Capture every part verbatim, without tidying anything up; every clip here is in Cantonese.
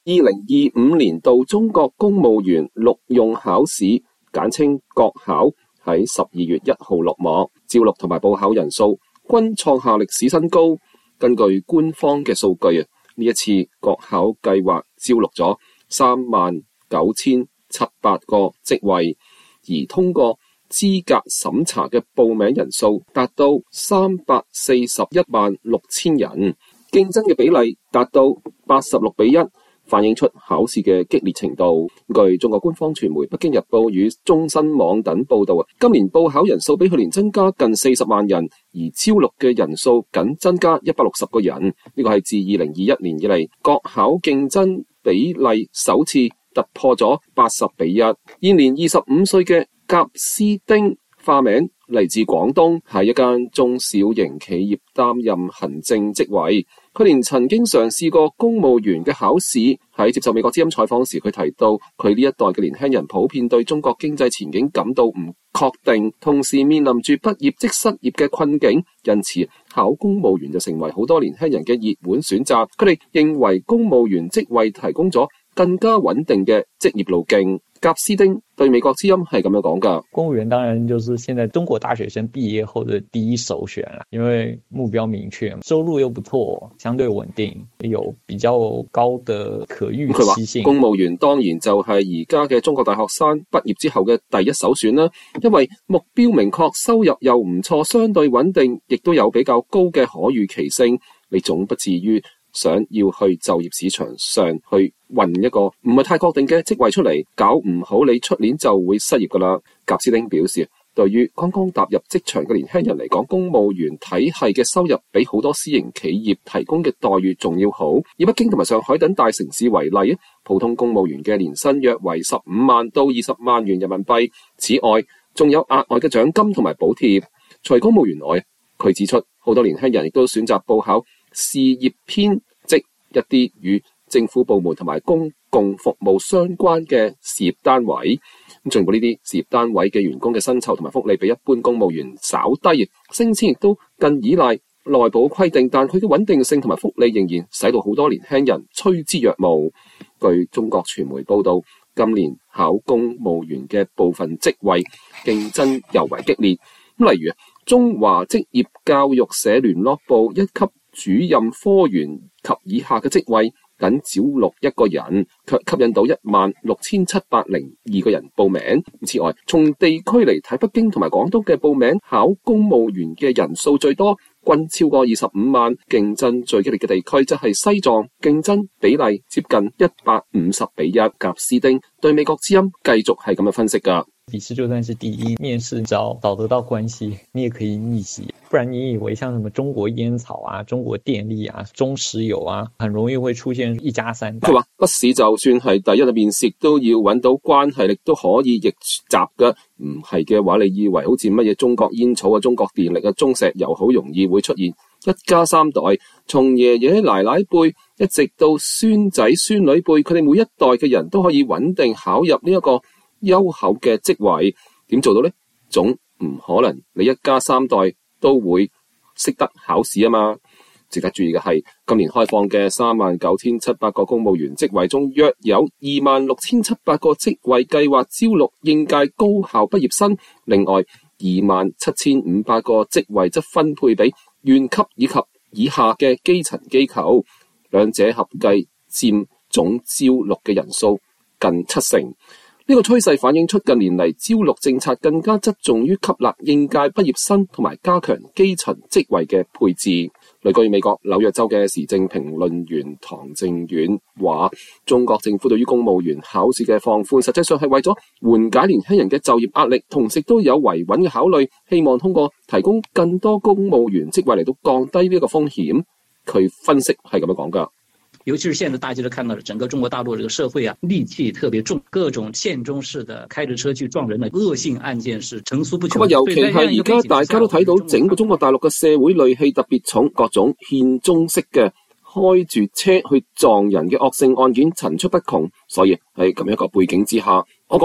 二零二五年度中國公務員錄用考試，簡稱國考，喺十二月一號落幕，招錄同埋報考人數均創下歷史新高。根據官方嘅數據啊，呢一次國考計劃招錄咗三萬九千七百個職位，而通過資格審查嘅報名人數達到三百四十一萬六千人，競爭嘅比例達到八十六比一，反映出考試嘅激烈程度。據中國官方傳媒《北京日報》與中新網等報道啊，今年報考人數比去年增加近四十萬人，而招錄嘅人數僅增加一百六十個人。呢個係自二零二一年以嚟國考競爭比例首次突破咗八十比一。現年二十五歲嘅甲斯丁，化名嚟自廣東，喺一間中小型企業擔任行政職位。佢連曾經嘗試過公務員嘅考試。喺接受美國之音採訪時，佢提到佢呢一代嘅年輕人普遍對中國經濟前景感到唔確定，同時面臨住畢業即失業嘅困境，因此考公務員就成為好多年輕人嘅熱門選擇。佢哋認為公務員職位提供咗更加穩定嘅職業路徑。甲斯丁對美國之音係咁樣講㗎。 公務員當然就是現在中國大學生畢業後的第一首選啦，因為目標明確，收入又不錯，相對穩定，有比較高的可預期性。 公務員當然就係而家嘅中國大學生畢業之後嘅第一首選啦，因為目標明確，收入又唔錯，相對穩定，亦都有比較高嘅可預期性，你總不至於想要去就業市場上去揾一個唔係太確定嘅職位出嚟，搞唔好你出年就會失業噶啦。甲斯丁表示，對於剛剛踏入職場嘅年輕人嚟講，公務員體系嘅收入比好多私營企業提供嘅待遇仲要好。以北京同埋上海等大城市為例，普通公務員嘅年薪約為十五萬到二十萬元人民幣，此外仲有額外嘅獎金同埋補貼。除公務員外，佢指出好多年輕人亦都選擇報考事業編即一啲與政府部門同埋公共服務相關嘅事業單位。咁盡管呢啲事業單位嘅員工嘅薪酬同埋福利比一般公務員稍低，升遷亦都更依賴內部規定，但佢嘅穩定性同埋福利仍然使到好多年輕人趨之若鶩。據中國傳媒報道，今年考公務員嘅部分職位競爭尤為激烈。咁例如中華職業教育社聯絡部一級主任科員及以下嘅職位僅招錄一個人，卻吸引到一萬六千七百零二個人報名。此外，從地區嚟睇，北京同埋廣東嘅報名考公務員嘅人數最多，均超過二十五萬。競爭最激烈嘅地區則係西藏，競爭比例接近一百五十比一。甲斯丁對美國之音繼續係咁樣分析㗎。 筆試就算是第一，面試找找得到關係，你也可以逆襲。不然你以為像什麼中國煙草啊、中國電力啊、中石油啊，很容易會出現一家三代。佢話筆試就算係第一嘅面試，都要揾到關係，亦都可以逆襲㗎。唔係嘅話，你以為好似乜嘢中國煙草啊、中國電力啊、中石油好容易會出現一家三代，從爺爺奶奶輩一直到孫仔孫女輩，佢哋每一代嘅人都可以穩定考入呢一個優厚嘅職位。點做到呢？總唔可能你一家三代都會識得考試啊嘛。值得注意嘅係，今年開放嘅三萬九千七百個公務員職位中，約有二萬六千七百個職位計劃招錄應屆高校畢業生，另外二萬七千五百個職位則分配俾縣級以及以下嘅基層機構，兩者合計佔總招錄嘅人數近七成。呢個趨勢反映出近年嚟招錄政策更加側重於吸納應屆畢業生同埋加強基層職位嘅配置。類據美國紐約州嘅時政評論員唐正遠話，中國政府對於公務員考試嘅放寬，實際上係為咗緩解年輕人嘅就業壓力，同時都有維穩嘅考慮，希望通過提供更多公務員職位嚟到降低呢個風險。佢分析係咁樣講㗎。 尤其是現在大家都看到了整個中國大陸這個社會啊，戾氣特別重，各種縣中式的開着車去撞人的惡性案件是層出不窮。 尤其係而家大家都睇到整個中國大陸嘅社會戾氣特別重，各種獻中式嘅開住車去撞人嘅惡性案件層出不窮，所以喺咁樣一個背景之下，我覺得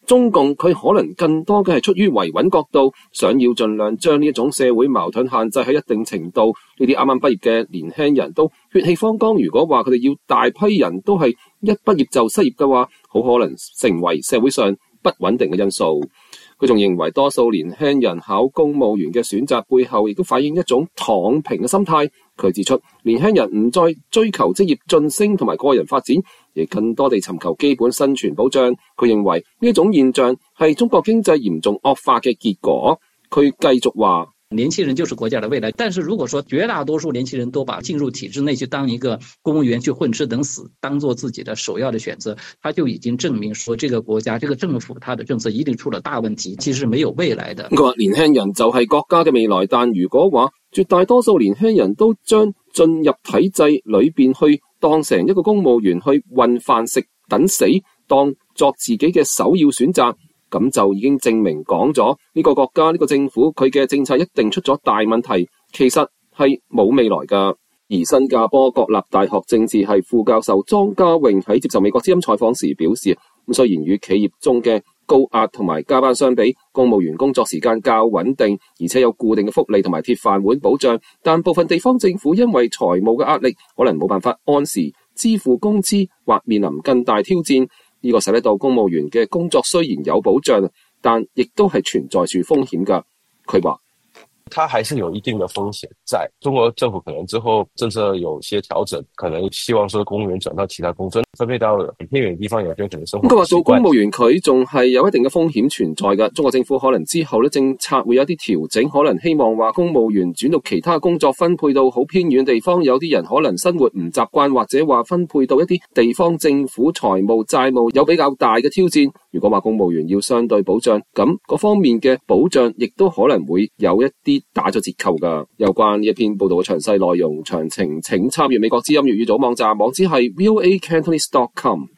中共佢可能更多嘅係出於維穩角度，想要盡量將呢一種社會矛盾限制喺一定程度。呢啲啱啱畢業嘅年輕人都血氣方剛，如果話佢哋要大批人都係一畢業就失業嘅話，好可能成為社會上不穩定嘅因素。佢仲認為多數年輕人考公務員嘅選擇背後亦都反映一種躺平嘅心態。佢指出，年輕人唔再追求職業晉升同埋個人發展，而更多地尋求基本生存保障。佢認為呢一種現象係中國經濟嚴重惡化嘅結果。佢繼續話， 年輕人就是國家的未來，但是如果說絕大多數年輕人都把進入體制內去當一個公務員去混吃等死當做自己的首要的選擇，他就已經證明說這個國家這個政府他的政策一定出了大問題，其實是沒有未來的。 佢話年輕人就係國家嘅未來，但如果話絕大多數年輕人都將進入體制裏邊去當成一個公務員去混飯食等死，當作自己嘅首要選擇，咁就已經證明講咗呢個國家呢個政府佢嘅政策一定出咗大問題，其實係冇未來㗎。而新加坡國立大學政治系副教授莊家穎喺接受美國之音採訪時表示，咁雖然與企業中嘅高壓同埋加班相比，公務員工作時間較穩定，而且有固定嘅福利同埋鐵飯碗保障，但部分地方政府因為財務嘅壓力，可能冇辦法按時支付工資，或面臨更大挑戰。呢個使得到公務員嘅工作雖然有保障，但亦都係存在住風險㗎。佢話， 它還是有一定的風險在。中國政府可能之後政策有些調整，可能希望說公務員轉到其他工作，分配到很偏遠的地方，有些可能生活習慣。 佢話做公務員佢仲係有一定嘅風險存在㗎。中國政府可能之後咧政策會有一啲調整，可能希望話公務員轉到其他工作，分配到好偏遠地方。有啲人可能生活唔習慣，或者話分配到一啲地方政府財務債務有比較大嘅挑戰。如果話公務員要相對保障，咁嗰方面嘅保障亦都可能會有一啲打咗折扣㗎。有關呢一篇報道嘅詳細內容詳情，請參閱美國之音粵語組網站，網址係 v o a cantonese dot com。